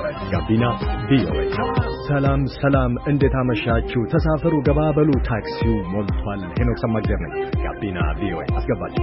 ጋቢና ቪኦኤ። ሰላም ሰላም፣ እንዴት አመሻችሁ? ተሳፈሩ፣ ገባበሉ፣ ታክሲው ሞልቷል። ሄኖክ ሰማግደር ነኝ። ጋቢና ቪኦኤ አስገባችሁ።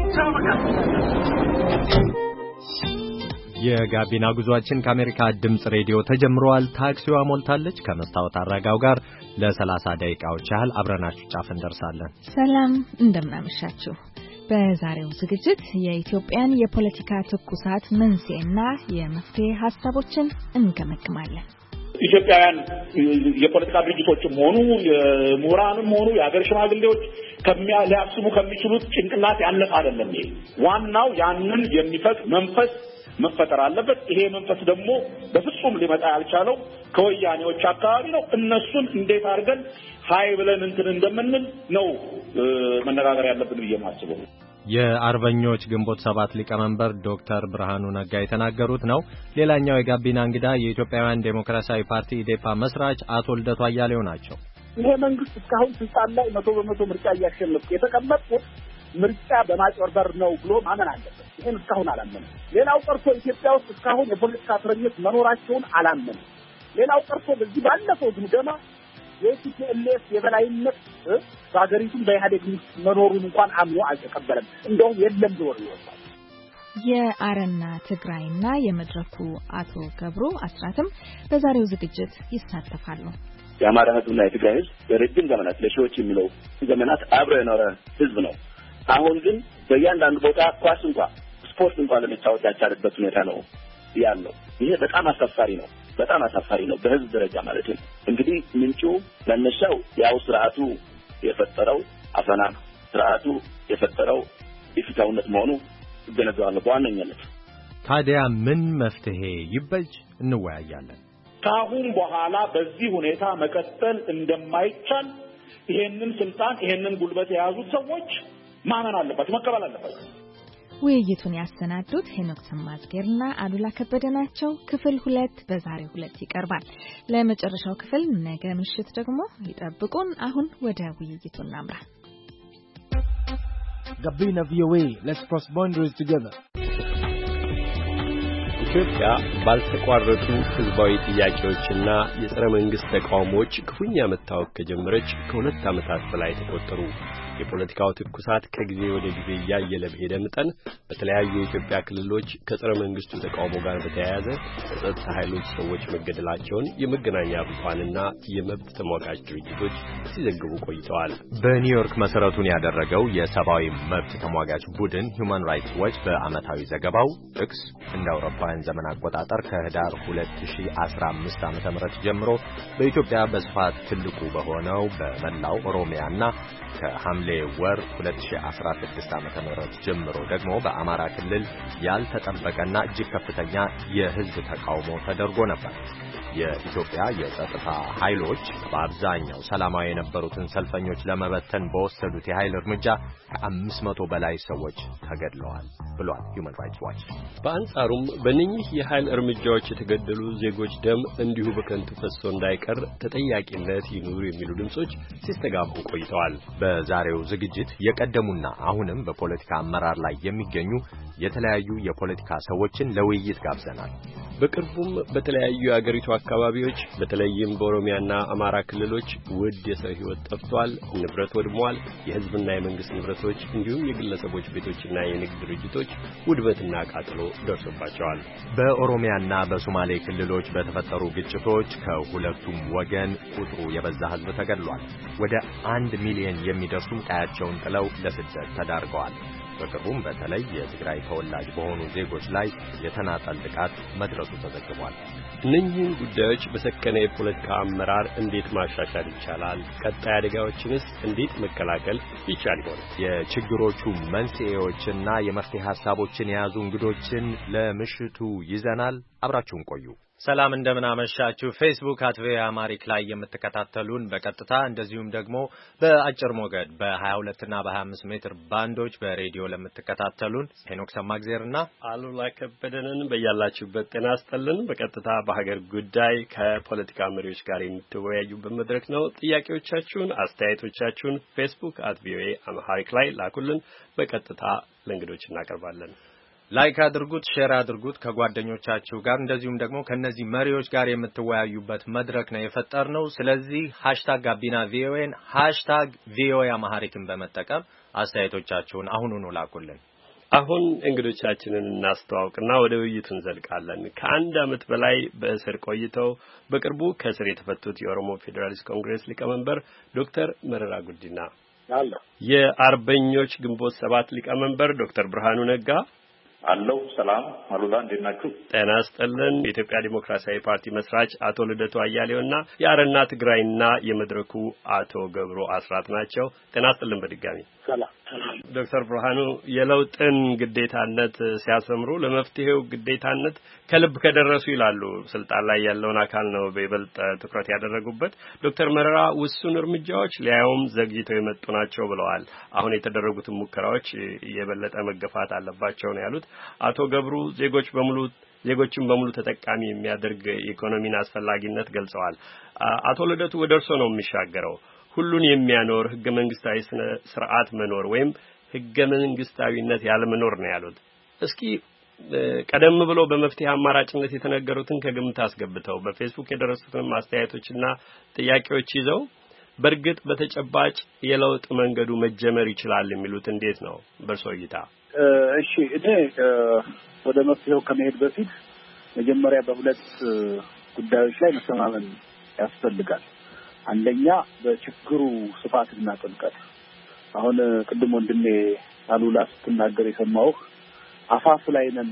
የጋቢና ጉዟችን ከአሜሪካ ድምጽ ሬዲዮ ተጀምሯል። ታክሲዋ ሞልታለች። ከመስታወት አረጋው ጋር ለ30 ደቂቃዎች ያህል አብረናችሁ ጫፍ እንደርሳለን። ሰላም እንደምናመሻችሁ። በዛሬው ዝግጅት የኢትዮጵያን የፖለቲካ ትኩሳት መንስኤና የመፍትሄ ሐሳቦችን እንገመግማለን። ኢትዮጵያውያን የፖለቲካ ድርጅቶችም ሆኑ የምሁራንም ሆኑ የሀገር ሽማግሌዎች ሊያስቡ ከሚችሉት ጭንቅላት ያለፈ አይደለም። ይሄ ዋናው ያንን የሚፈቅ መንፈስ መፈጠር አለበት። ይሄ መንፈስ ደግሞ በፍጹም ሊመጣ ያልቻለው ከወያኔዎች አካባቢ ነው። እነሱን እንዴት አድርገን ሃይ ብለን እንትን እንደምንል ነው መነጋገር ያለብን ብዬ ማስበው። የአርበኞች ግንቦት 7 ሊቀመንበር ዶክተር ብርሃኑ ነጋ የተናገሩት ነው። ሌላኛው የጋቢና እንግዳ የኢትዮጵያውያን ዴሞክራሲያዊ ፓርቲ ኢዴፓ መስራች አቶ ልደቱ አያሌው ናቸው። ይሄ መንግስት እስካሁን ስልጣን ላይ 100% ምርጫ እያሸነፈ የተቀመጠው ምርጫ በማጭበርበር ነው ብሎ ማመን አለበት። ይሄን እስካሁን አላመነም። ሌላው ቀርቶ ኢትዮጵያ ውስጥ እስካሁን የፖለቲካ እስረኞች መኖራቸውን አላመነም። ሌላው ቀርቶ በዚህ ባለፈው ግምገማ የኢትዮጵያስ የበላይነት በአገሪቱ በኢህአዴግ መኖሩን እንኳን አምኖ አልተቀበለም። እንደውም የለም ብሎ ይወጣል። የአረና ትግራይና የመድረኩ አቶ ገብሩ አስራትም በዛሬው ዝግጅት ይሳተፋሉ። የአማራ ህዝብና የትግራይ ህዝብ በረጅም ዘመናት ለሺዎች የሚለው ዘመናት አብሮ የኖረ ህዝብ ነው። አሁን ግን በእያንዳንዱ ቦታ ኳስ እንኳን ስፖርት እንኳን ለመጫወት ያልቻለበት ሁኔታ ነው ያለው። ይሄ በጣም አሳፋሪ ነው። በጣም አሳፋሪ ነው በህዝብ ደረጃ ማለት ነው። እንግዲህ ምንጩ መነሻው ያው ስርዓቱ የፈጠረው አፈና፣ ስርዓቱ የፈጠረው ኢፍትሐዊነት መሆኑ ይገነዘባል በዋነኛነት። ታዲያ ምን መፍትሄ ይበጅ እንወያያለን። ከአሁን በኋላ በዚህ ሁኔታ መቀጠል እንደማይቻል ይሄንን ስልጣን ይሄንን ጉልበት የያዙት ሰዎች ማመን አለባቸው፣ መቀበል አለባቸው። ውይይቱን ያሰናዱት ሄኖክ ሰማዝጌርና አሉላ ከበደ ናቸው። ክፍል 2 በዛሬው 2 ይቀርባል። ለመጨረሻው ክፍል ነገ ምሽት ደግሞ ይጠብቁን። አሁን ወደ ውይይቱ እናምራ። ጋቢና ቪኦኤ Let's cross boundaries together። ኢትዮጵያ ባልተቋረጡ ህዝባዊ ጥያቄዎችና የጸረ መንግስት ተቃውሞዎች ክፉኛ መታወቅ ከጀመረች ከ2 ዓመታት በላይ ተቆጠሩ። የፖለቲካው ትኩሳት ከጊዜ ወደ ጊዜ እያየለ በሄደ መጠን በተለያዩ የኢትዮጵያ ክልሎች ከጸረ መንግስቱ ተቃውሞ ጋር በተያያዘ በጸጥታ ኃይሎች ሰዎች መገደላቸውን የመገናኛ ብዙሃንና የመብት ተሟጋች ድርጅቶች ሲዘግቡ ቆይተዋል። በኒውዮርክ መሰረቱን ያደረገው የሰብአዊ መብት ተሟጋች ቡድን Human Rights Watch በአመታዊ ዘገባው ጥቅስ እንደ አውሮፓውያን ዘመን አቆጣጠር ከህዳር 2015 ዓ.ም ጀምሮ በኢትዮጵያ በስፋት ትልቁ በሆነው በመላው ኦሮሚያና ከሐምሌ ወር 2016 ዓ.ም ጀምሮ ደግሞ በአማራ ክልል ያልተጠበቀና እጅግ ከፍተኛ የህዝብ ተቃውሞ ተደርጎ ነበር። የኢትዮጵያ የጸጥታ ኃይሎች በአብዛኛው ሰላማዊ የነበሩትን ሰልፈኞች ለመበተን በወሰዱት የኃይል እርምጃ ከ500 በላይ ሰዎች ተገድለዋል ብሏል Human Rights Watch። በአንጻሩም በእነኚህ የኃይል እርምጃዎች የተገደሉ ዜጎች ደም እንዲሁ በከንቱ ፈሶ እንዳይቀር ተጠያቂነት ይኑር የሚሉ ድምጾች ሲስተጋቡ ቆይተዋል። በዛሬው ዝግጅት የቀደሙና አሁንም በፖለቲካ አመራር ላይ የሚገኙ የተለያዩ የፖለቲካ ሰዎችን ለውይይት ጋብዘናል። በቅርቡም በተለያዩ የአገሪቱ አካባቢዎች በተለይም በኦሮሚያና አማራ ክልሎች ውድ የሰው ሕይወት ጠፍቷል፣ ንብረት ወድሟል፣ የህዝብና የመንግስት ንብረቶች እንዲሁም የግለሰቦች ቤቶችና የንግድ ድርጅቶች ውድመትና ቃጠሎ ደርሶባቸዋል። በኦሮሚያና በሶማሌ ክልሎች በተፈጠሩ ግጭቶች ከሁለቱም ወገን ቁጥሩ የበዛ ህዝብ ተገድሏል። ወደ 1 ሚሊዮን የሚደርሱ ቀያቸውን ጥለው ለስደት ተዳርገዋል። በቅርቡም በተለይ የትግራይ ተወላጅ በሆኑ ዜጎች ላይ የተናጠል ጥቃት መድረሱ ተዘግቧል። እነኚህን ጉዳዮች በሰከነ የፖለቲካ አመራር እንዴት ማሻሻል ይቻላል? ቀጣይ አደጋዎችንስ እንዴት መከላከል ይቻል ይሆን? የችግሮቹ መንስኤዎችና የመፍትሄ ሐሳቦችን የያዙ እንግዶችን ለምሽቱ ይዘናል። አብራችሁን ቆዩ። ሰላም እንደምን አመሻችሁ። ፌስቡክ @ቪኦኤአማሪክ ላይ የምትከታተሉን በቀጥታ እንደዚሁም ደግሞ በአጭር ሞገድ በ22 እና በ25 ሜትር ባንዶች በሬዲዮ ለምትከታተሉን ሄኖክ ሰማግዜርና አሉላ ከበደንን በያላችሁበት ጤና ይስጥልን። በቀጥታ በሀገር ጉዳይ ከፖለቲካ መሪዎች ጋር የምትወያዩበት መድረክ ነው። ጥያቄዎቻችሁን፣ አስተያየቶቻችሁን ፌስቡክ @ቪኦኤአማሪክ ላይ ላኩልን። በቀጥታ ለእንግዶች እናቀርባለን። ላይክ አድርጉት፣ ሼር አድርጉት ከጓደኞቻችሁ ጋር እንደዚሁም ደግሞ ከነዚህ መሪዎች ጋር የምትወያዩበት መድረክ ነው የፈጠርነው። ስለዚህ #GabinaVOAን #VOA አማሃሪክን በመጠቀም አስተያየቶቻችሁን አሁኑኑ ላኩልን። አሁን እንግዶቻችንን እናስተዋውቅና ወደ ውይይቱ እንዘልቃለን። ከአንድ ዓመት በላይ በእስር ቆይተው በቅርቡ ከእስር የተፈቱት የኦሮሞ ፌዴራሊስት ኮንግሬስ ሊቀመንበር ዶክተር መረራ ጉዲና፣ የአርበኞች ግንቦት 7 ሊቀመንበር ዶክተር ብርሃኑ ነጋ አለው። ሰላም አሉላ፣ እንዴት ናችሁ? ጤና ይስጥልን። የኢትዮጵያ ዲሞክራሲያዊ ፓርቲ መስራች አቶ ልደቱ አያሌውና የአረና ትግራይና የመድረኩ አቶ ገብሩ አስራት ናቸው። ጤና ይስጥልን በድጋሚ። ሰላም። ዶክተር ብርሃኑ የለውጥን ግዴታነት ሲያሰምሩ ለመፍትሄው ግዴታነት ከልብ ከደረሱ ይላሉ። ስልጣን ላይ ያለውን አካል ነው በይበልጥ ትኩረት ያደረጉበት። ዶክተር መረራ ውሱን እርምጃዎች ሊያዩም ዘግይተው የመጡ ናቸው ብለዋል። አሁን የተደረጉትን ሙከራዎች የበለጠ መገፋት አለባቸው ነው ያሉት። አቶ ገብሩ ዜጎችን በሙሉ ተጠቃሚ የሚያደርግ ኢኮኖሚን አስፈላጊነት ገልጸዋል። አቶ ልደቱ ወደ እርሶ ነው የሚሻገረው። ሁሉን የሚያኖር ህገ መንግስታዊ ስርዓት መኖር ወይም ህገ መንግስታዊነት ያለ መኖር ነው ያሉት። እስኪ ቀደም ብሎ በመፍትሄ አማራጭነት የተነገሩትን ከግምት አስገብተው በፌስቡክ የደረሱትን ማስተያየቶችና ጥያቄዎች ይዘው በእርግጥ በተጨባጭ የለውጥ መንገዱ መጀመር ይችላል የሚሉት እንዴት ነው በእርሶ እይታ? እሺ፣ እኔ ወደ መፍትሄው ከመሄድ በፊት መጀመሪያ በሁለት ጉዳዮች ላይ መተማመን ያስፈልጋል። አንደኛ በችግሩ ስፋትና ጥልቀት። አሁን ቅድም ወንድሜ አሉላ ስትናገር የሰማሁህ አፋፉ ላይ ነን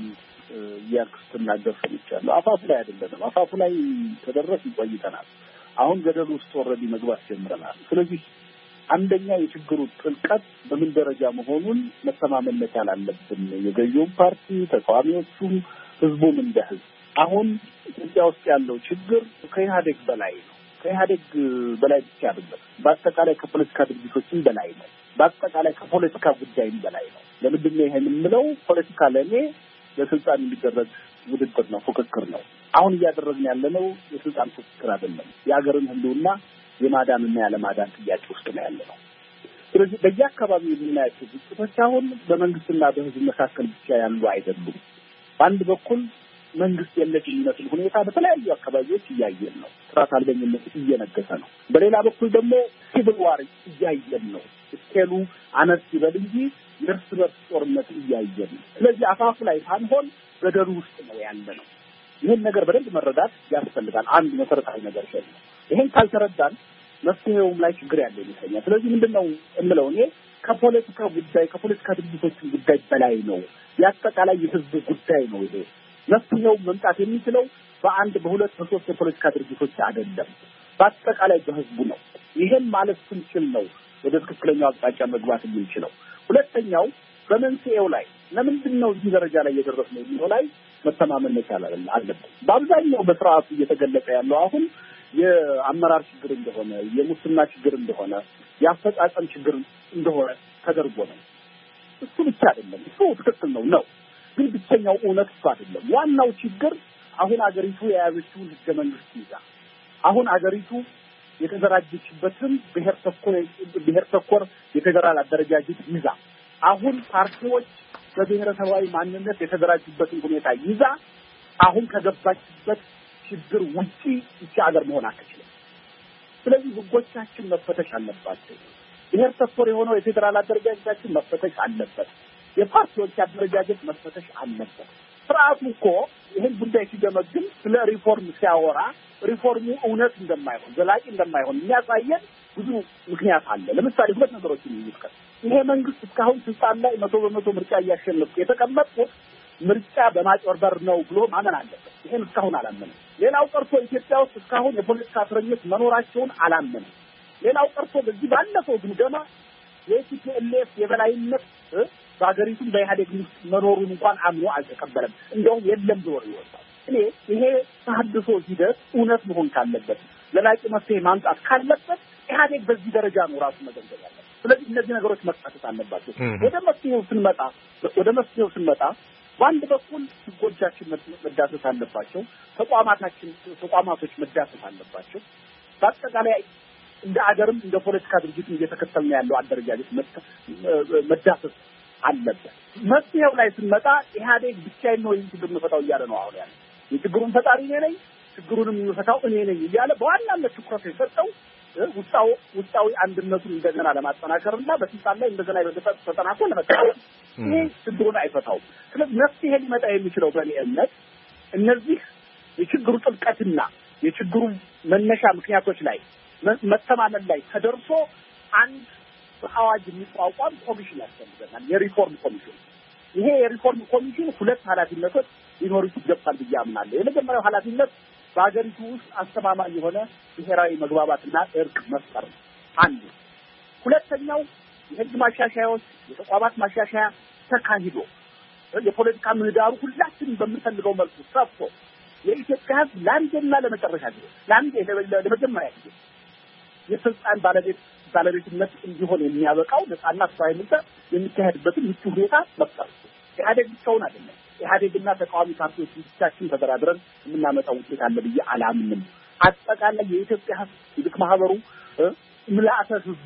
እያልክ ስትናገር ሰምቻለሁ። አፋፉ ላይ አይደለንም። አፋፉ ላይ ተደረስን ቆይተናል። አሁን ገደሉ ውስጥ ኦልሬዲ መግባት ጀምረናል። ስለዚህ አንደኛ የችግሩ ጥልቀት በምን ደረጃ መሆኑን መተማመን መቻል አለብን። የገዢውን ፓርቲ ተቃዋሚዎቹም፣ ህዝቡም እንደ ህዝብ። አሁን ኢትዮጵያ ውስጥ ያለው ችግር ከኢህአዴግ በላይ ነው። ከኢህአዴግ በላይ ብቻ አይደለም። በአጠቃላይ ከፖለቲካ ድርጅቶችም በላይ ነው። በአጠቃላይ ከፖለቲካ ጉዳይም በላይ ነው። ለምንድን ነው ይሄን የምለው? ፖለቲካ ለእኔ ለስልጣን የሚደረግ ውድድር ነው፣ ፉክክር ነው። አሁን እያደረግን ያለነው የስልጣን ፉክክር አይደለም። የሀገርን ህልውና የማዳንና ያለማዳን ጥያቄ ውስጥ ነው ያለነው። ስለዚህ በየአካባቢው የምናያቸው ግጭቶች አሁን በመንግስትና በህዝብ መካከል ብቻ ያሉ አይደሉም። በአንድ በኩል መንግስት የለሽ የሚመስል ሁኔታ በተለያዩ አካባቢዎች እያየን ነው። ስርዓት አልበኝነት እየነገሰ ነው። በሌላ በኩል ደግሞ ሲቪል ዋር እያየን ነው። ስኬሉ አነስ ይበል እንጂ የእርስ በርስ ጦርነት እያየን ነው። ስለዚህ አፋፉ ላይ ሳንሆን ገደሉ ውስጥ ነው ያለ ነው። ይህን ነገር በደንብ መረዳት ያስፈልጋል። አንድ መሰረታዊ ነገር ነው። ይህን ካልተረዳን መፍትሄውም ላይ ችግር ያለ ይመስለኛል። ስለዚህ ምንድነው እምለው እኔ ከፖለቲካ ጉዳይ ከፖለቲካ ድርጅቶች ጉዳይ በላይ ነው። የአጠቃላይ የህዝብ ጉዳይ ነው ይሄ። መፍትሄው መምጣት የሚችለው በአንድ በሁለት በሶስት የፖለቲካ ድርጅቶች አይደለም፣ በአጠቃላይ በህዝቡ ነው። ይሄን ማለት ስንችል ነው ወደ ትክክለኛው አቅጣጫ መግባት የምንችለው። ሁለተኛው በመንስኤው ላይ ለምንድን ነው እዚህ ደረጃ ላይ የደረስነው የሚለው ላይ መተማመን መቻል አለብን። በአብዛኛው በስርዓቱ እየተገለጸ ያለው አሁን የአመራር ችግር እንደሆነ፣ የሙስና ችግር እንደሆነ፣ የአፈጻጸም ችግር እንደሆነ ተደርጎ ነው። እሱ ብቻ አይደለም። እሱ ትክክል ነው ግን ብቸኛው እውነት እሱ አይደለም። ዋናው ችግር አሁን አገሪቱ የያዘችውን ህገ መንግስት ይዛ አሁን አገሪቱ የተደራጀችበትን ብሔር ተኮር የፌደራል አደረጃጀት ይዛ አሁን ፓርቲዎች በብሔረሰባዊ ማንነት የተደራጁበትን ሁኔታ ይዛ አሁን ከገባችበት ችግር ውጪ ይቺ ሀገር መሆን አትችልም። ስለዚህ ህጎቻችን መፈተሽ አለባቸው። ብሔር ተኮር የሆነው የፌደራል አደረጃጀታችን መፈተሽ አለበት። የፓርቲዎች አደረጃጀት መፈተሽ አለበት። ስርዓቱ እኮ ይህን ጉዳይ ሲገመግም ስለ ሪፎርም ሲያወራ ሪፎርሙ እውነት እንደማይሆን ዘላቂ እንደማይሆን የሚያሳየን ብዙ ምክንያት አለ። ለምሳሌ ሁለት ነገሮችን እንጥቀስ። ይሄ መንግስት እስካሁን ስልጣን ላይ 100% ምርጫ እያሸነፈ የተቀመጠው ምርጫ በማጭበርበር ነው ብሎ ማመን አለበት። ይሄን እስካሁን አላመነም። ሌላው ቀርቶ ኢትዮጵያ ውስጥ እስካሁን የፖለቲካ እስረኞች መኖራቸውን አላመነም። ሌላው ቀርቶ በዚህ ባለፈው ግምገማ የኢትዮጵያ የበላይነት በአገሪቱ በኢህአዴግ ውስጥ መኖሩን እንኳን አምኖ አልተቀበለም። እንደውም የለም ብሎ ይወጣል። እኔ ይሄ ተሐድሶ ሂደት እውነት መሆን ካለበት ለላቂ መፍትሄ ማምጣት ካለበት ኢህአዴግ በዚህ ደረጃ ነው ራሱ መገንዘብ ያለበት። ስለዚህ እነዚህ ነገሮች መጣጣት አለባቸው። ወደ መፍትሄው ስንመጣ በአንድ በኩል ህጎቻችን መዳሰስ አለባቸው። ተቋማቶች መዳሰስ አለባቸው። በአጠቃላይ እንደ አገርም እንደ ፖለቲካ ድርጅት እየተከተልን ያለው አደረጃጀት መዳሰስ አለበት። መፍትሄው ላይ ስንመጣ ኢህአዴግ ብቻዬን ነው ይህን ችግር የምፈታው እያለ ነው አሁን ያለው። የችግሩን ፈጣሪ እኔ ነኝ፣ ችግሩንም የምፈታው እኔ ነኝ እያለ በዋናነት ትኩረት የሰጠው ውስጣዊ አንድነቱን እንደገና ለማጠናከርና በስልጣን ላይ እንደገና ተጠናክሮ ለመቀጠል። ይሄ ችግሩን አይፈታውም። ስለዚህ መፍትሄ ሊመጣ የሚችለው በእኔ እምነት እነዚህ የችግሩ ጥልቀትና የችግሩ መነሻ ምክንያቶች ላይ መተማመን ላይ ተደርሶ አንድ በአዋጅ የሚቋቋም ኮሚሽን ያስፈልገናል፣ የሪፎርም ኮሚሽን። ይሄ የሪፎርም ኮሚሽን ሁለት ኃላፊነቶች ሊኖሩት ይገባል ብዬ አምናለሁ። የመጀመሪያው ኃላፊነት በአገሪቱ ውስጥ አስተማማኝ የሆነ ብሔራዊ መግባባትና እርቅ መፍጠር ነው አንዱ። ሁለተኛው የህግ ማሻሻያዎች፣ የተቋማት ማሻሻያ ተካሂዶ የፖለቲካ ምህዳሩ ሁላችንም በምንፈልገው መልኩ ሰፍቶ የኢትዮጵያ ህዝብ ለአንዴና ለመጨረሻ ጊዜ ለመጀመሪያ ጊዜ የስልጣን ባለቤትነት እንዲሆን የሚያበቃው ነጻና ፍትሃዊ ምርጫ የሚካሄድበትን ምቹ ሁኔታ መፍጠር። ኢህአዴግ ብቻውን አይደለም። ኢህአዴግና ተቃዋሚ ፓርቲዎች ብቻችን ተደራድረን የምናመጣው ውጤት አለ ብዬ አላምንም። አጠቃላይ የኢትዮጵያ ህዝብ፣ የልክ ማህበሩ፣ ምልአተ ህዝቡ፣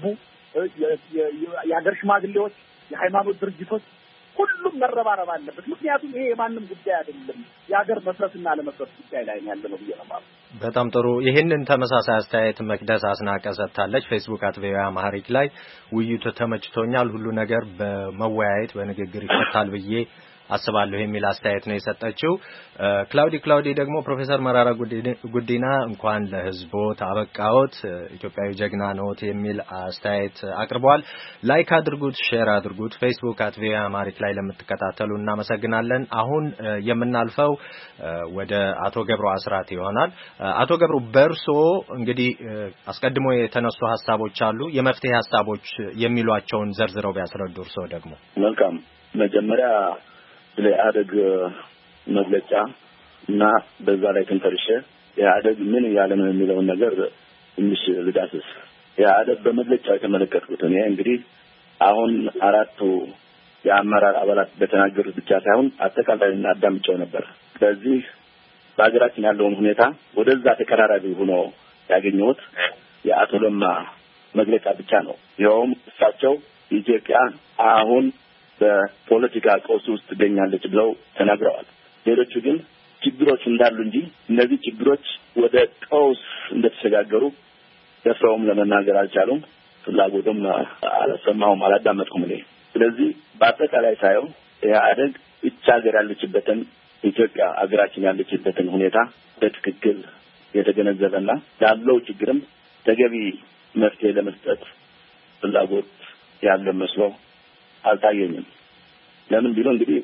የአገር ሽማግሌዎች፣ የሃይማኖት ድርጅቶች ሁሉም መረባረብ አለበት። ምክንያቱም ይሄ የማንም ጉዳይ አይደለም፣ የሀገር መስረትና አለመስረት ጉዳይ ላይ ያለነው ብዬ ነው ማለት። በጣም ጥሩ። ይሄንን ተመሳሳይ አስተያየት መቅደስ አስናቀ ሰጥታለች። ፌስቡክ @ቪኦኤ አማሪክ ላይ ውይይቱ ተመችቶኛል፣ ሁሉ ነገር በመወያየት በንግግር ይፈታል ብዬ አስባለሁ የሚል አስተያየት ነው የሰጠችው። ክላውዲ ደግሞ ፕሮፌሰር መራራ ጉዲና እንኳን ለህዝቦት አበቃዎት፣ ኢትዮጵያዊ ጀግና ነዎት የሚል አስተያየት አቅርበዋል። ላይክ አድርጉት፣ ሼር አድርጉት። ፌስቡክ @ቪኦኤ አማሪክ ላይ ለምትከታተሉ እናመሰግናለን። አሁን የምናልፈው ወደ አቶ ገብሩ አስራት ይሆናል። አቶ ገብሩ በርሶ እንግዲህ አስቀድሞ የተነሱ ሐሳቦች አሉ፣ የመፍትሄ ሐሳቦች የሚሏቸውን ዘርዝረው ቢያስረዱ። እርሶ ደግሞ መልካም። መጀመሪያ ለኢህአዴግ መግለጫ እና በዛ ላይ ተንተርሼ ኢህአዴግ ምን ያለ ነው የሚለውን ነገር ትንሽ ልዳስስ። ኢህአዴግ በመግለጫው የተመለከትኩት እኔ እንግዲህ አሁን አራቱ የአመራር አባላት በተናገሩት ብቻ ሳይሆን አጠቃላይ አዳምጬው ነበር። ስለዚህ በሀገራችን ያለውን ሁኔታ ወደዛ ተቀራራቢ ሆኖ ያገኘሁት የአቶ ለማ መግለጫ ብቻ ነው። ይኸውም እሳቸው ኢትዮጵያ አሁን በፖለቲካ ቀውስ ውስጥ ትገኛለች ብለው ተናግረዋል። ሌሎቹ ግን ችግሮች እንዳሉ እንጂ እነዚህ ችግሮች ወደ ቀውስ እንደተሸጋገሩ ደፍረውም ለመናገር አልቻሉም። ፍላጎቱም አልሰማሁም፣ አላዳመጥኩም እኔ። ስለዚህ በአጠቃላይ ሳየው ኢህአዴግ እቺ ሀገር ያለችበትን ኢትዮጵያ ሀገራችን ያለችበትን ሁኔታ በትክክል የተገነዘበና ላለው ችግርም ተገቢ መፍትሄ ለመስጠት ፍላጎት ያለ መስሎ አልታየኝም። ለምን ቢሉ እንግዲህ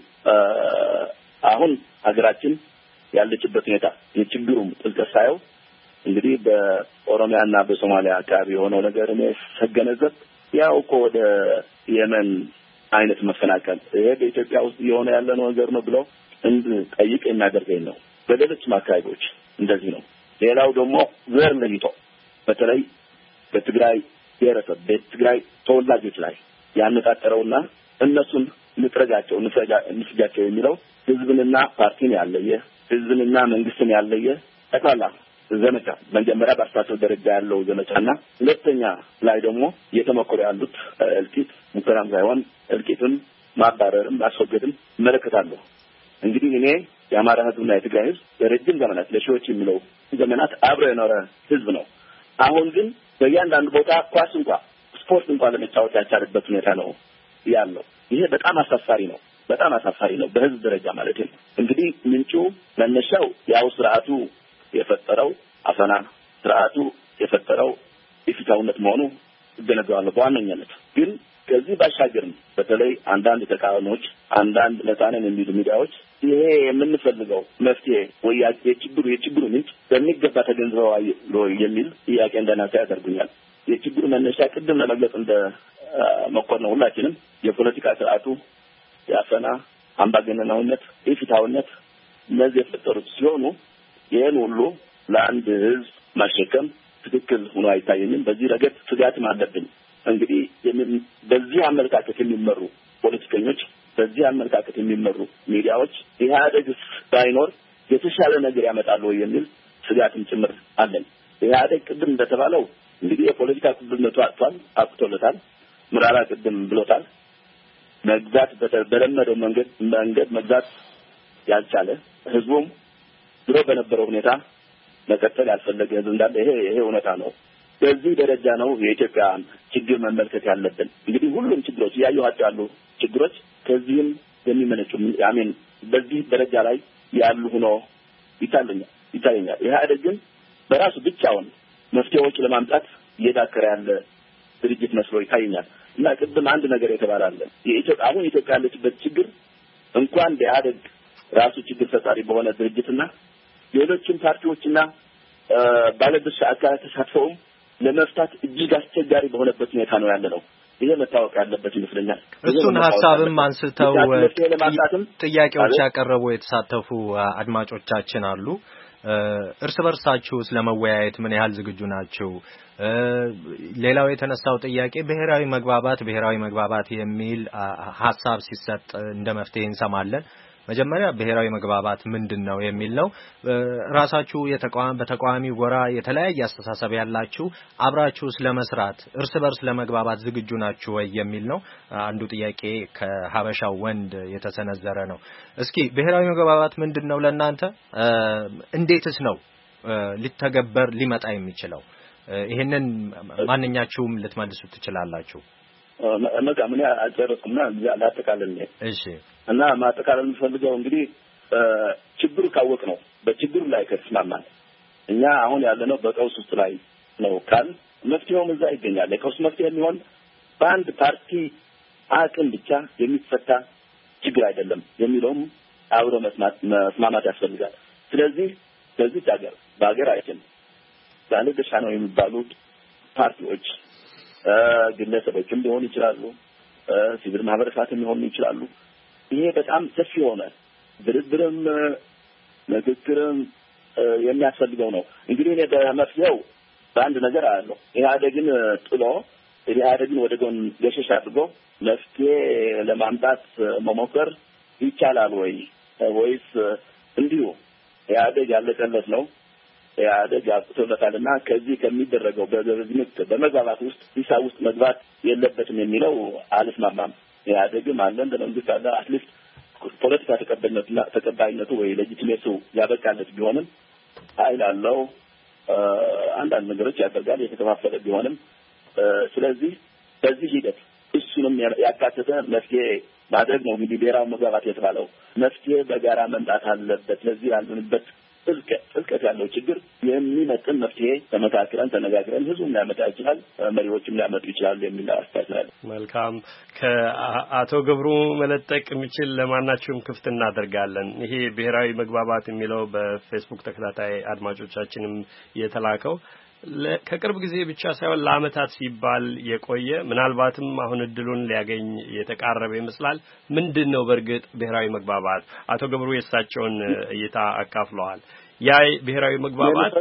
አሁን ሀገራችን ያለችበት ሁኔታ የችግሩም ጥልቀት ሳየው እንግዲህ በኦሮሚያና በሶማሊያ አካባቢ የሆነው ነገር እኔ ስገነዘብ ያው እኮ ወደ የመን አይነት መፈናቀል ይሄ በኢትዮጵያ ውስጥ የሆነ ያለ ነገር ነው ብለው እንድጠይቅ የሚያደርገኝ ነው። በሌሎችም አካባቢዎች እንደዚህ ነው። ሌላው ደግሞ ዘር ለይቶ በተለይ በትግራይ ብሔረሰብ በትግራይ ተወላጆች ላይ ያነጣጠረውና እነሱን ንፍጃቸው የሚለው ህዝብንና ፓርቲን ያለየ ህዝብንና መንግስትን ያለየ ጠቅላላ ዘመቻ መጀመሪያ በአስተሳሰብ ደረጃ ያለው ዘመቻና ሁለተኛ ላይ ደግሞ እየተሞከሩ ያሉት እልቂት ሙከራም ሳይሆን እልቂትን ማባረርም ማስወገድም እመለከታለሁ። እንግዲህ እኔ የአማራ ህዝብና የትግራይ ህዝብ በረጅም ዘመናት ለሺዎች የሚለው ዘመናት አብሮ የኖረ ህዝብ ነው። አሁን ግን በእያንዳንዱ ቦታ ኳስ እንኳን ስፖርት እንኳን ለመጫወት ያልቻለበት ሁኔታ ነው ያለው። ይሄ በጣም አሳፋሪ ነው፣ በጣም አሳፋሪ ነው በህዝብ ደረጃ ማለት ነው። እንግዲህ ምንጩ መነሻው ያው ስርዓቱ የፈጠረው አፈና ስርዓቱ የፈጠረው ኢፍትሐዊነት መሆኑ እገነዘባለሁ በዋነኛነት። ግን ከዚህ ባሻገር በተለይ አንዳንድ ተቃዋሚዎች አንዳንድ ነፃነን የሚሉ ሚዲያዎች ይሄ የምንፈልገው መፍትሄ ወይ የችግሩ ምንጭ በሚገባ ተገንዝበዋል የሚል ጥያቄ እንዳነሳ ያደርጉኛል። የችግሩ መነሻ ቅድም ለመግለጽ እንደ መቆነው ሁላችንም የፖለቲካ ስርዓቱ ያፈና አምባገነናዊነት ኢፍትሐዊነት እነዚህ የፈጠሩት ሲሆኑ ይሄን ሁሉ ለአንድ ህዝብ ማሸከም ትክክል ሆኖ አይታየኝም። በዚህ ረገድ ስጋትም አለብኝ። እንግዲህ በዚህ አመለካከት የሚመሩ ፖለቲከኞች በዚህ አመለካከት የሚመሩ ሚዲያዎች ኢህአዴግስ ባይኖር የተሻለ ነገር ያመጣሉ የሚል ስጋትም ጭምር አለኝ። ኢህአዴግ ቅድም እንደተባለው እንግዲህ የፖለቲካ ቅብልነቱ አጥቷል፣ አጥቶለታል። ምራራ ቅድም ብሎታል። መግዛት በተለመደው መንገድ መግዛት ያልቻለ ህዝቡም ድሮ በነበረው ሁኔታ መቀጠል ያልፈለገ ህዝብ እንዳለ ይሄ እውነታ ነው። በዚህ ደረጃ ነው የኢትዮጵያ ችግር መመልከት ያለብን። እንግዲህ ሁሉም ችግሮች ያዩዋቸው ያሉ ችግሮች ከዚህም የሚመነጩ በዚህ ደረጃ ላይ ያሉ ሆኖ ይታየኛል። ኢህአዴግ ግን በራሱ ብቻውን መፍትሄዎች ለማምጣት እየዳከረ ያለ ድርጅት መስሎ ይታየኛል። እና ቅድም አንድ ነገር የተባላለ አሁን ኢትዮጵያ ያለችበት ችግር እንኳን ኢህአዴግ ራሱ ችግር ፈጣሪ በሆነ ድርጅትና ሌሎችም ፓርቲዎችና ባለድርሻ አካላት ተሳትፈውም ለመፍታት እጅግ አስቸጋሪ በሆነበት ሁኔታ ነው ያለነው። ይሄ መታወቅ ያለበት ይመስለኛል። እሱን ሐሳብም አንስተው ጥያቄዎች ያቀረቡ የተሳተፉ አድማጮቻችን አሉ። እርስ በርሳችሁ ስለመወያየት ምን ያህል ዝግጁ ናችሁ? ሌላው የተነሳው ጥያቄ ብሔራዊ መግባባት የሚል ሐሳብ ሲሰጥ እንደ መፍትሄ እንሰማለን። መጀመሪያ ብሔራዊ መግባባት ምንድነው የሚል ነው። ራሳችሁ በተቃዋሚ ጎራ የተለያየ አስተሳሰብ ያላችሁ አብራችሁ ስለመስራት እርስ በርስ ለመግባባት ዝግጁ ናችሁ ወይ የሚል ነው። አንዱ ጥያቄ ከሀበሻው ወንድ የተሰነዘረ ነው። እስኪ ብሔራዊ መግባባት ምንድነው ለእናንተ? እንዴትስ ነው ሊመጣ የሚችለው? ይሄንን ማንኛችሁም ልትመልሱ ትችላላችሁ። ምን አጨረስኩና ላጠቃልል። እሺ። እና ማጠቃለል የምፈልገው እንግዲህ ችግሩ ካወቅ ነው በችግሩ ላይ ከተስማማን እኛ አሁን ያለነው በቀውስ ውስጥ ላይ ነው ካል መፍትሄውም እዛ ይገኛል። የቀውስ መፍትሄ የሚሆን በአንድ ፓርቲ አቅም ብቻ የሚፈታ ችግር አይደለም የሚለውም አብሮ መስማማት ያስፈልጋል። ስለዚህ በዚህ በሀገራችን ባለድርሻ ነው የሚባሉት ፓርቲዎች ግለሰቦችም ሊሆኑ ይችላሉ፣ ሲቪል ማህበረሰብም ሊሆኑ ይችላሉ። ይሄ በጣም ሰፊ የሆነ ድርድርም ንግግርም የሚያስፈልገው ነው። እንግዲህ እኔ በመፍትሄው በአንድ ነገር አለው። ኢህአዴግን ወደ ጎን ገሸሽ አድርጎ መፍትሄ ለማምጣት መሞከር ይቻላል ወይስ እንዲሁ ኢህአዴግ ያለቀለት ነው? ኢህአዴግ አጥቶለታልና ከዚህ ከሚደረገው በመግባባት ውስጥ ሂሳብ ውስጥ መግባት የለበትም የሚለው አልስማማም። ኢህአዴግም አለ እንደ መንግስት አለ አትሊስት ፖለቲካ ተቀባይነቱ ወይ ሌጂቲሜሲው ያበቃለት ቢሆንም ኃይል አለው፣ አንዳንድ ነገሮች ያደርጋል የተከፋፈለ ቢሆንም ስለዚህ በዚህ ሂደት እሱንም ያካተተ መፍትሄ ማድረግ ነው። እንግዲህ ብሔራዊ መግባባት የተባለው መፍትሄ በጋራ መምጣት አለበት። ለዚህ ያሉንበት ጥልቀት ያለው ችግር የሚመጥን መፍትሄ ተነጋግረን ህዝቡም ሊያመጣ ይችላል፣ መሪዎችም ሊያመጡ ይችላሉ የሚል አስተያየት። መልካም። ከአቶ ገብሩ መለጠቅ የሚችል ለማናቸውም ክፍት እናደርጋለን። ይሄ ብሔራዊ መግባባት የሚለው በፌስቡክ ተከታታይ አድማጮቻችንም የተላከው ከቅርብ ጊዜ ብቻ ሳይሆን ለአመታት ሲባል የቆየ ምናልባትም አሁን እድሉን ሊያገኝ የተቃረበ ይመስላል። ምንድነው በርግጥ ብሔራዊ መግባባት? አቶ ገብሩ የሳቸውን እይታ አካፍለዋል። ያ ብሔራዊ መግባባት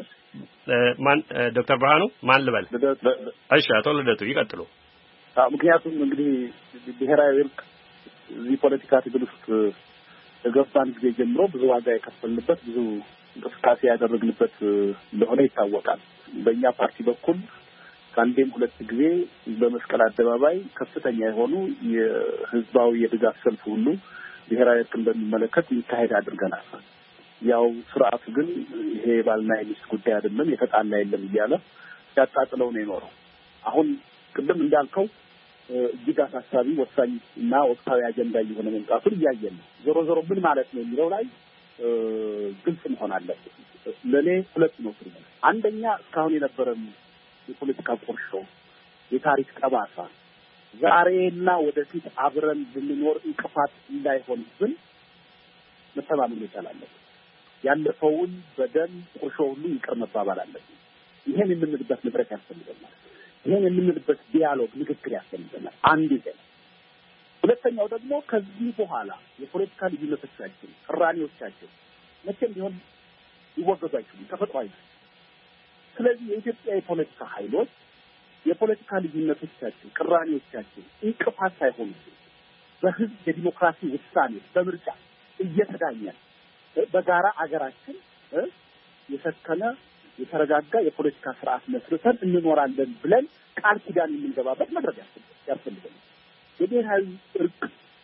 ዶክተር ብርሃኑ ማን ልበል? እሺ አቶ ልደቱ ይቀጥሉ። ምክንያቱም እንግዲህ ብሔራዊ እርቅ እዚህ ፖለቲካ ትግል ውስጥ ከገባን ጊዜ ጀምሮ ብዙ ዋጋ የከፈልንበት ብዙ እንቅስቃሴ ያደረግንበት እንደሆነ ይታወቃል። በእኛ ፓርቲ በኩል ከአንዴም ሁለት ጊዜ በመስቀል አደባባይ ከፍተኛ የሆኑ የህዝባዊ የድጋፍ ሰልፍ ሁሉ ብሔራዊ እርቅን በሚመለከት ይካሄድ አድርገናል። ያው ስርዓቱ ግን ይሄ ባልና የሚስት ጉዳይ አይደለም የተጣላ የለም እያለ ሲያጣጥለው ነው የኖረው። አሁን ቅድም እንዳልከው እጅግ አሳሳቢ ወሳኝ እና ወቅታዊ አጀንዳ እየሆነ መምጣቱን እያየን ነው። ዞሮ ምን ማለት ነው የሚለው ላይ ግልጽ መሆን አለበት። ለኔ ሁለት ነው ትርጉም። አንደኛ እስካሁን የነበረን የፖለቲካ ቁርሾ፣ የታሪክ ጠባሳ ዛሬና ወደፊት አብረን ብንኖር እንቅፋት እንዳይሆንብን መተማመን መቻል አለብን። ያለፈውን በደል ቁርሾ ሁሉ ይቅር መባባል አለብን። ይሄን የምንልበት ንብረት ያስፈልገናል። ይሄን የምንልበት ዲያሎግ ንግግር ያስፈልገናል። አንድ ይሄ። ሁለተኛው ደግሞ ከዚህ በኋላ የፖለቲካ ልዩነቶቻችን፣ ቅራኔዎቻችን መቼም ቢሆን ሊወገዱ አይችሉም፣ ተፈጥሯዊ። ስለዚህ የኢትዮጵያ የፖለቲካ ኃይሎች የፖለቲካ ልዩነቶቻችን፣ ቅራኔዎቻችን እንቅፋት ሳይሆኑ በህዝብ የዲሞክራሲ ውሳኔ በምርጫ እየተዳኘን በጋራ አገራችን የሰከነ የተረጋጋ የፖለቲካ ስርዓት መስርተን እንኖራለን ብለን ቃል ኪዳን የምንገባበት መድረክ ያስፈልጋል። የብሔራዊ እርቅ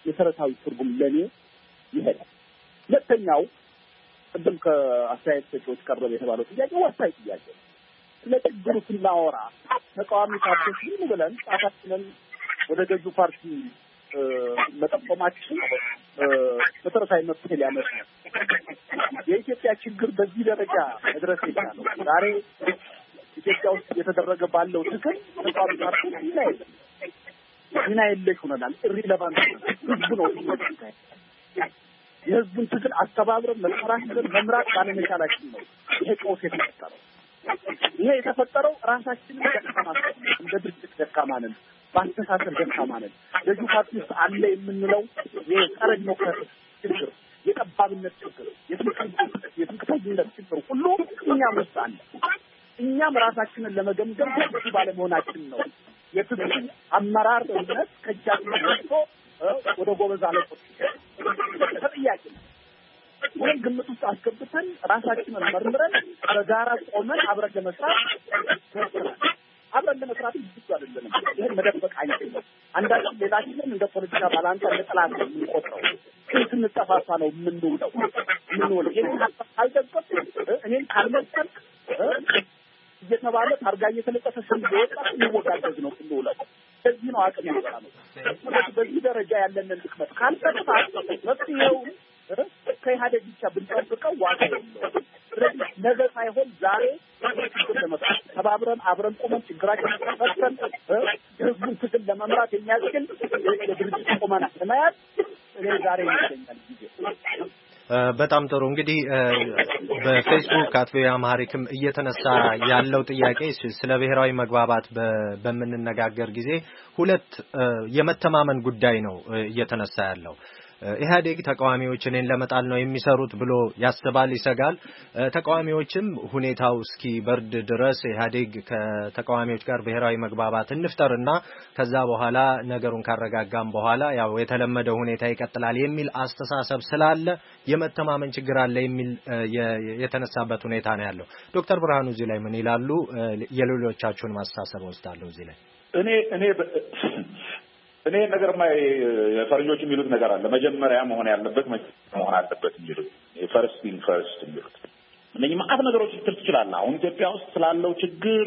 የሰረታዊ ትርጉም ለኔ ይሄዳል። ሁለተኛው ቅድም ከአስተያየት ሰጪዎች ቀረበ የተባለው ጥያቄ ወሳኝ ጥያቄ ነው። ለችግሩ ስናወራ ተቃዋሚ ፓርቲዎች ምን ብለን ጣታችንን ወደ ገዢው ፓርቲ መጠቆማችን መሰረታዊ መፍትሄ ሊያመጣ የኢትዮጵያ ችግር በዚህ ደረጃ መድረስ ይችላል። ዛሬ ኢትዮጵያ ውስጥ የተደረገ ባለው ትግል ተቃዋሚ ፓርቲዎች ሚና የለሽ ሆነናል። ኢሪሌቫንት ህዝቡ ነው የሚወጣው። የህዝቡን ትግል አስተባብረን መምራት ባለመቻላችን ነው ይሄ ቀውስ የተፈጠረው። ይሄ የተፈጠረው ራሳችንን ደካማ እንደ ድርጅት ደካማ ነን፣ በአስተሳሰብ ደካማ ነን። ለዚህ ፓርቲ ውስጥ አለ የምንለው የጸረ ዲሞክራሲ ችግር፣ የጠባብነት ችግር፣ የትምክህተኝነት ችግር ሁሉ እኛም ውስጥ አለ። እኛም ራሳችንን ለመገምገም በቂ ባለመሆናችን ነው የትግል አመራር እውነት ከእጃችን ወጥቶ ወደ ጎበዝ አለቆች ተጠያቂ ነው። ይህን ግምት ውስጥ አስገብተን ራሳችንን መርምረን በጋራ ቆመን አብረን ለመስራት ብዙ አይደለም። ይህን መደበቅ አይችልም። አንዳንድ ሌላችንን እንደ ፖለቲካ ባላንስ ለጠላት ነው የምንቆጥረው። ስንጠፋፋ ነው የምንውለው። ይህን ካልደገፍ እኔን ካልመሰልክ እየተባለ ታርጋ እየተለጠፈ ስም ወጣ ይወጋገዝ ነው የምንውለው። በዚህ ነው አቅም ያወጣ ነው። በዚህ ደረጃ ያለንን ድክመት ካልተጠፋ መፍትሄው ከኢህአዴግ ብቻ ብንጠብቀው ዋጋ የለውም። ስለዚህ ነገ ሳይሆን ዛሬ ችግር ለመፍታት ተባብረን አብረን ቆመን ችግራችን ፈተን የህዝቡን ትግል ለመምራት የሚያስችል የድርጅት ቁመና ለመያዝ እኔ ዛሬ ይመስለኛል ጊዜ። በጣም ጥሩ። እንግዲህ በፌስቡክ አትቪ አማሪክም እየተነሳ ያለው ጥያቄ ስለ ብሔራዊ መግባባት በምንነጋገር ጊዜ ሁለት የመተማመን ጉዳይ ነው እየተነሳ ያለው። ኢህአዴግ ተቃዋሚዎች እኔን ለመጣል ነው የሚሰሩት ብሎ ያስባል፣ ይሰጋል። ተቃዋሚዎችም ሁኔታው እስኪ በርድ ድረስ ኢህአዴግ ከተቃዋሚዎች ጋር ብሔራዊ መግባባት እንፍጠርና ከዛ በኋላ ነገሩን ካረጋጋም በኋላ ያው የተለመደው ሁኔታ ይቀጥላል የሚል አስተሳሰብ ስላለ የመተማመን ችግር አለ የሚል የተነሳበት ሁኔታ ነው ያለው። ዶክተር ብርሃኑ እዚህ ላይ ምን ይላሉ? የሌሎቻችሁን ማስተሳሰብ ወስዳለሁ እዚህ ላይ እኔ ነገርማ የፈረንጆች የሚሉት ነገር አለ። መጀመሪያ መሆን ያለበት መሆን አለበት የሚሉት ፈርስት ቲንግ ፈርስት የሚሉት እነኚህ ማአት ነገሮች ልትል ትችላለህ። አሁን ኢትዮጵያ ውስጥ ስላለው ችግር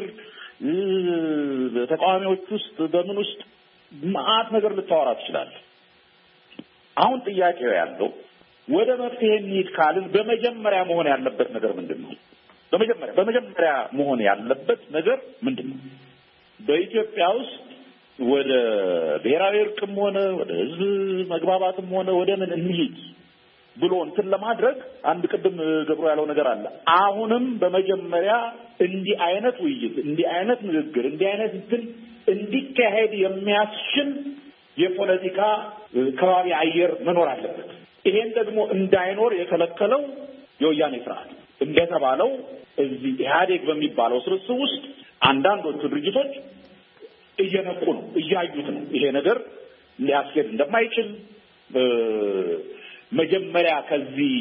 ተቃዋሚዎች ውስጥ በምን ውስጥ ማአት ነገር ልታወራ ትችላለህ። አሁን ጥያቄው ያለው ወደ መፍትሄ እንሂድ ካልን በመጀመሪያ መሆን ያለበት ነገር ምንድን ነው? በመጀመሪያ መሆን ያለበት ነገር ምንድን ነው? በኢትዮጵያ ውስጥ ወደ ብሔራዊ እርቅም ሆነ ወደ ህዝብ መግባባትም ሆነ ወደ ምን እንሂድ ብሎ እንትን ለማድረግ አንድ ቅድም ገብሮ ያለው ነገር አለ። አሁንም በመጀመሪያ እንዲህ አይነት ውይይት፣ እንዲህ አይነት ንግግር፣ እንዲህ አይነት እንትን እንዲካሄድ የሚያስችል የፖለቲካ ከባቢ አየር መኖር አለበት። ይሄን ደግሞ እንዳይኖር የከለከለው የወያኔ ስርዓት እንደተባለው እዚህ ኢህአዴግ በሚባለው ስብስብ ውስጥ አንዳንዶቹ ድርጅቶች እየነቁ ነው፣ እያዩት ነው። ይሄ ነገር ሊያስኬድ እንደማይችል መጀመሪያ ከዚህ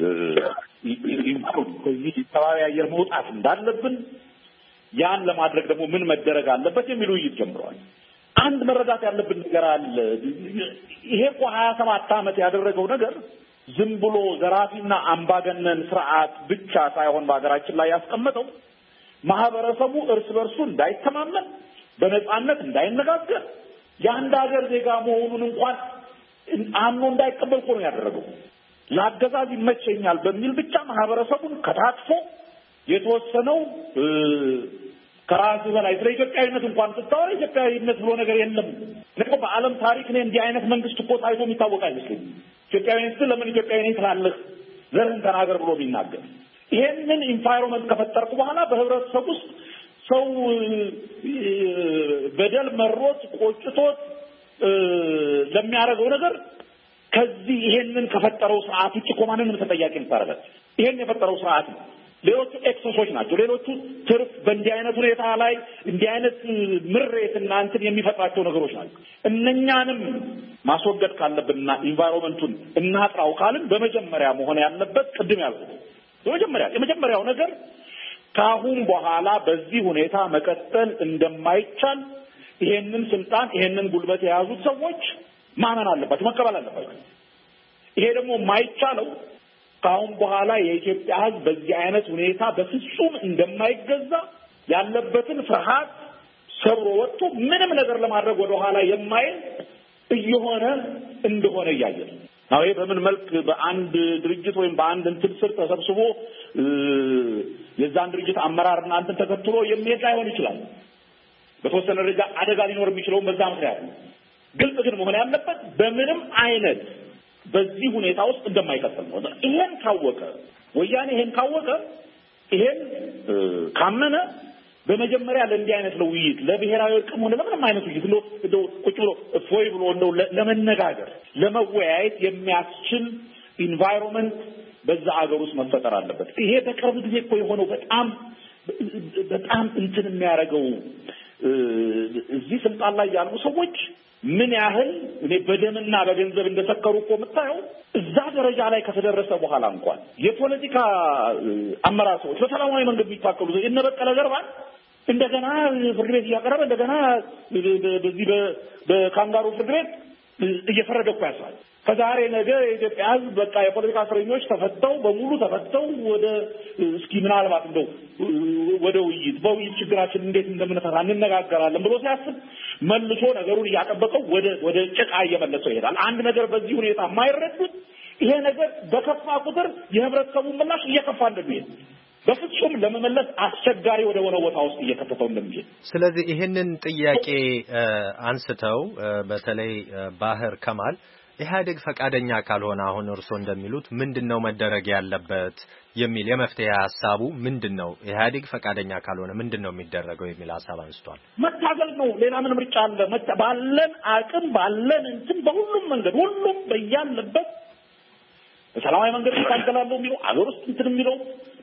ከባቢ አየር መውጣት እንዳለብን ያን ለማድረግ ደግሞ ምን መደረግ አለበት የሚሉ ውይይት ጀምረዋል። አንድ መረዳት ያለብን ነገር አለ። ይሄ እኮ 27 ዓመት ያደረገው ነገር ዝም ብሎ ዘራፊና አምባገነን ስርዓት ብቻ ሳይሆን በሀገራችን ላይ ያስቀመጠው ማህበረሰቡ እርስ በርሱ እንዳይተማመን፣ በነጻነት እንዳይነጋገር፣ የአንድ ሀገር ዜጋ መሆኑን እንኳን አምኖ እንዳይቀበል እኮ ነው ያደረገው። ለአገዛዝ ይመቸኛል በሚል ብቻ ማህበረሰቡን ከታትፎ የተወሰነው ከራሱ በላይ ስለ ኢትዮጵያዊነት እንኳን ስታወራ ኢትዮጵያዊነት ብሎ ነገር የለም። እኮ በዓለም ታሪክ ነው እንዲህ አይነት መንግስት እኮ ታይቶ የሚታወቅ አይመስለኝም። ኢትዮጵያዊነት ለምን ኢትዮጵያዊ ነኝ ትላለህ? ዘርህን ተናገር ብሎ ቢናገር። ይሄንን ኢንቫይሮንመንት ከፈጠርኩ በኋላ በህብረተሰብ ውስጥ ሰው በደል መሮት ቆጭቶት ለሚያደርገው ነገር ከዚህ ይሄንን ከፈጠረው ስርዓት ውጭ እኮ ማንንም ተጠያቂ እንታረጋለን። ይሄን የፈጠረው ስርዓት ነው። ሌሎቹ ኤክሰሶች ናቸው። ሌሎቹ ትርፍ በእንዲህ አይነት ሁኔታ ላይ እንዲህ አይነት ምሬትና እንትን የሚፈጥራቸው ነገሮች ናቸው። እነኛንም ማስወገድ ካለብንና ኢንቫይሮንመንቱን እናጥራው ካልን በመጀመሪያ መሆን ያለበት ቅድም ያልኩት የመጀመሪያው ነገር ከአሁን በኋላ በዚህ ሁኔታ መቀጠል እንደማይቻል ይሄንን ስልጣን ይሄንን ጉልበት የያዙት ሰዎች ማመን አለባቸው፣ መቀበል አለባቸው። ይሄ ደግሞ የማይቻለው ካሁን በኋላ የኢትዮጵያ ሕዝብ በዚህ አይነት ሁኔታ በፍጹም እንደማይገዛ ያለበትን ፍርሃት ሰብሮ ወጥቶ ምንም ነገር ለማድረግ ወደ ኋላ የማይል እየሆነ እንደሆነ እያየን ነው። ይሄ በምን መልክ በአንድ ድርጅት ወይም በአንድ እንትን ስር ተሰብስቦ የዛን ድርጅት አመራርና እንትን ተከትሎ የሚሄድ ላይሆን ይችላል። በተወሰነ ደረጃ አደጋ ሊኖር የሚችለው በዛ ምክንያት ነው። ግልጽ ግን መሆን ያለበት በምንም አይነት በዚህ ሁኔታ ውስጥ እንደማይቀጥል ነው። ይሄን ካወቀ ወያኔ ይሄን ካወቀ ይሄን ካመነ በመጀመሪያ ለእንዲህ አይነት ለውይይት ለብሔራዊ እርቅም ሆነ ለምንም አይነት ውይይት እንደው ቁጭ ብሎ እፎይ ብሎ እንደው ለመነጋገር ለመወያየት የሚያስችል ኢንቫይሮንመንት በዛ አገር ውስጥ መፈጠር አለበት። ይሄ በቅርብ ጊዜ እኮ የሆነው በጣም እንትን የሚያደርገው እዚህ ስልጣን ላይ ያሉ ሰዎች ምን ያህል እኔ በደምና በገንዘብ እንደተከሩ እኮ የምታየው እዛ ደረጃ ላይ ከተደረሰ በኋላ እንኳን የፖለቲካ አመራር ሰዎች በሰላማዊ መንገድ የሚታከሉ እነ በቀለ ገርባን እንደገና ፍርድ ቤት እያቀረበ እንደገና በዚህ በካንጋሩ ፍርድ ቤት እየፈረደ እኮ ያሳል። ከዛሬ ነገ የኢትዮጵያ ሕዝብ በቃ የፖለቲካ እስረኞች ተፈተው በሙሉ ተፈተው ወደ እስኪ ምናልባት እንደው ወደ በውይይት ችግራችን እንዴት እንደምንፈታ እንነጋገራለን ብሎ ሲያስብ መልሶ ነገሩን እያጠበቀው ወደ ጭቃ እየመለሰው ይሄዳል። አንድ ነገር በዚህ ሁኔታ የማይረዱት ይሄ ነገር በከፋ ቁጥር የህብረተሰቡ ምላሽ እየከፋ እንደሚሄድ በፍጹም ለመመለስ አስቸጋሪ ወደ ሆነ ቦታ ውስጥ እየከተተው እንደሚሄድ ስለዚህ ይሄንን ጥያቄ አንስተው በተለይ ባህር ከማል ኢህአዴግ ፈቃደኛ ካልሆነ አሁን እርሶ እንደሚሉት ምንድነው መደረግ ያለበት የሚል የመፍትሄ ሐሳቡ ምንድነው? ኢህአዴግ ፈቃደኛ ካልሆነ ምንድነው የሚደረገው የሚል ሐሳብ አንስቷል። መታገል ነው። ሌላ ምን ምርጫ አለ? ባለን አቅም ባለን እንትን በሁሉም መንገድ ሁሉም በያለበት በሰላማዊ መንገድ ታገላለሁ የሚለው አገር ውስጥ እንትን የሚለው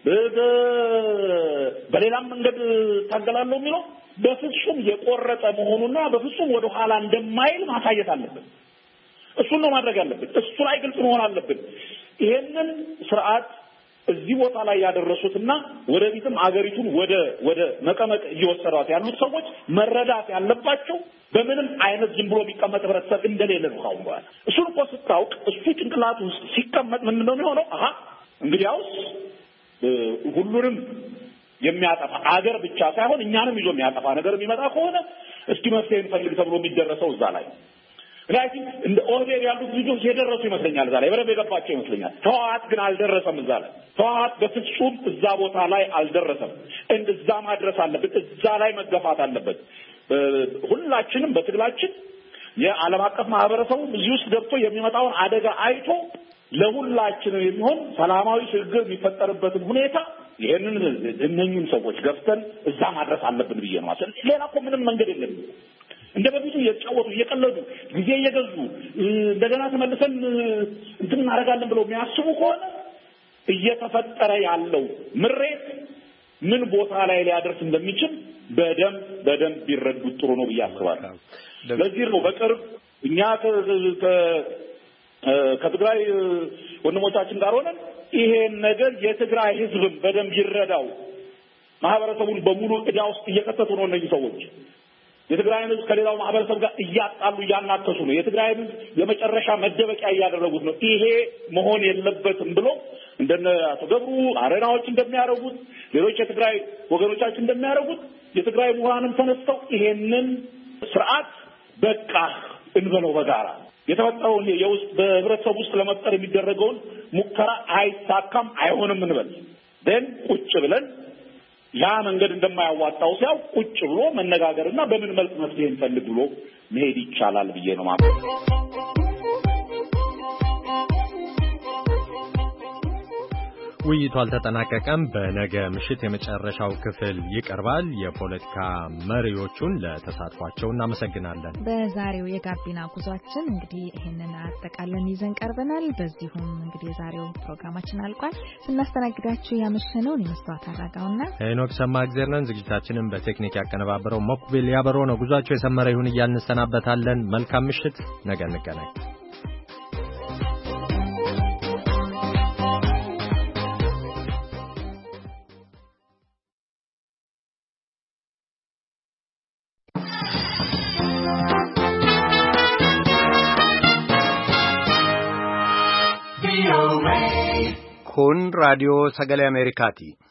በሌላም መንገድ ታገላለሁ የሚለው በፍጹም የቆረጠ መሆኑና በፍጹም ወደ ኋላ እንደማይል ማሳየት አለበት። እሱን ነው ማድረግ ያለብን። እሱ ላይ ግልጽ መሆን አለብን። ይሄንን ስርዓት እዚህ ቦታ ላይ ያደረሱትና ወደፊትም አገሪቱን ወደ መቀመቅ እየወሰዷት ያሉት ሰዎች መረዳት ያለባቸው በምንም አይነት ዝም ብሎ የሚቀመጥ ህብረተሰብ እንደሌለ ነው። ካሁን በኋላ እሱን እኮ ስታውቅ እሱ ጭንቅላት ውስጥ ሲቀመጥ ምንድን ነው የሚሆነው? እንግዲያውስ ሁሉንም የሚያጠፋ አገር ብቻ ሳይሆን እኛንም ይዞ የሚያጠፋ ነገር የሚመጣ ከሆነ እስኪ መፍትሄ እንፈልግ ተብሎ የሚደረሰው እዛ ላይ ላይክ እንደ ኦርዴር ያሉት ልጆች የደረሱ ይመስለኛል። እዛ ላይ በረብ የገባቸው ይመስለኛል። ተዋት ግን አልደረሰም። እዛ ላይ ተዋት በፍጹም እዛ ቦታ ላይ አልደረሰም። እዛ ማድረስ አለበት። እዛ ላይ መገፋት አለበት። ሁላችንም በትግላችን የዓለም አቀፍ ማህበረሰቡ እዚህ ውስጥ ገብቶ የሚመጣውን አደጋ አይቶ ለሁላችንም የሚሆን ሰላማዊ ሽግግር የሚፈጠርበትን ሁኔታ ይሄንን እነኝን ሰዎች ገፍተን እዛ ማድረስ አለብን ብዬ ነው ማለት። ሌላ እኮ ምንም መንገድ የለም። እንደ በፊቱ እየተጫወቱ እየቀለዱ ጊዜ እየገዙ እንደገና ተመልሰን እንትን እናደርጋለን ብለው የሚያስቡ ከሆነ እየተፈጠረ ያለው ምሬት ምን ቦታ ላይ ሊያደርስ እንደሚችል በደንብ ቢረዱት ጥሩ ነው ብዬ አስባለሁ። ለዚህ ነው በቅርብ እኛ ከትግራይ ወንድሞቻችን ጋር ሆነን ይሄን ነገር የትግራይ ሕዝብም በደንብ ይረዳው ማህበረሰቡን በሙሉ ዕዳ ውስጥ እየከተቱ ነው እነዚህ ሰዎች። የትግራይ ሕዝብ ከሌላው ማህበረሰብ ጋር እያጣሉ እያናከሱ ነው። የትግራይ ሕዝብ የመጨረሻ መደበቂያ እያደረጉት ነው። ይሄ መሆን የለበትም ብሎ እንደነ አቶ ገብሩ አረናዎች እንደሚያደርጉት ሌሎች የትግራይ ወገኖቻችን እንደሚያደርጉት የትግራይ ምሁራንም ተነስተው ይሄንን ስርዓት በቃ እንበለው በጋራ የተፈጠረውን የውስጥ በህብረተሰብ ውስጥ ለመፍጠር የሚደረገውን ሙከራ አይሳካም አይሆንም እንበል ደን ቁጭ ብለን ያ መንገድ እንደማያዋጣው ሲያው ቁጭ ብሎ መነጋገርና በምን መልክ መፍትሄ እንፈልግ ብሎ መሄድ ይቻላል ብዬ ነው ማለት ነው። ውይይቱ አልተጠናቀቀም። በነገ ምሽት የመጨረሻው ክፍል ይቀርባል። የፖለቲካ መሪዎቹን ለተሳትፏቸው እናመሰግናለን። በዛሬው የጋቢና ጉዟችን እንግዲህ ይሄንን አጠቃለን ይዘን ቀርበናል። በዚሁም እንግዲህ የዛሬው ፕሮግራማችን አልቋል። ስናስተናግዳችሁ ያመሸነው መስዋዕት አራጋውና ሄኖክ ሰማእግዜር ነን። ዝግጅታችንን በቴክኒክ ያቀነባበረው ሞክቢል ያበረው ነው። ጉዟችሁ የሰመረ ይሁን እያልን እንሰናበታለን። መልካም ምሽት። ነገ እንገናኝ። Kun raadiyoo sagalee Ameerikaati.